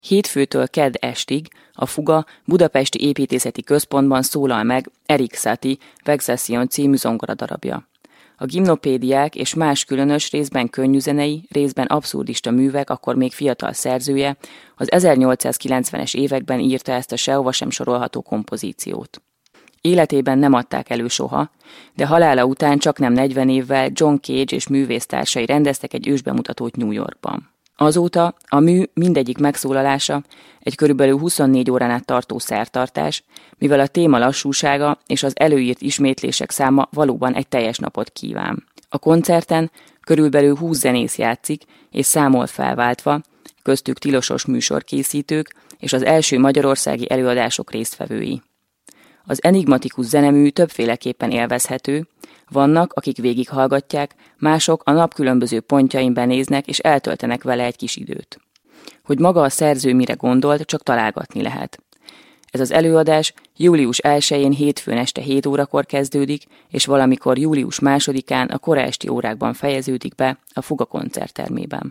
Hétfőtől kedd estig a Fuga Budapesti Építészeti Központban szólal meg Erik Satie Vexation című zongoradarabja. A gimnopédiák és más különös, részben könnyűzenei, részben abszurdista művek akkor még fiatal szerzője az 1890-es években írta ezt a sehova sem sorolható kompozíciót. Életében nem adták elő soha, de halála után csaknem 40 évvel John Cage és művésztársai rendeztek egy ősbemutatót New Yorkban. Azóta a mű mindegyik megszólalása egy körülbelül 24 órán át tartó szertartás, mivel a téma lassúsága és az előírt ismétlések száma valóban egy teljes napot kíván. A koncerten körülbelül 20 zenész játszik és számol felváltva, köztük tilosos műsorkészítők és az első magyarországi előadások résztvevői. Az enigmatikus zenemű többféleképpen élvezhető, vannak, akik végighallgatják, mások a nap különböző pontjain benéznek és eltöltenek vele egy kis időt. Hogy maga a szerző mire gondolt, csak találgatni lehet. Ez az előadás július 1-én hétfőn este 7 órakor kezdődik, és valamikor július 2-án a kora esti órákban fejeződik be a Fuga koncerttermében.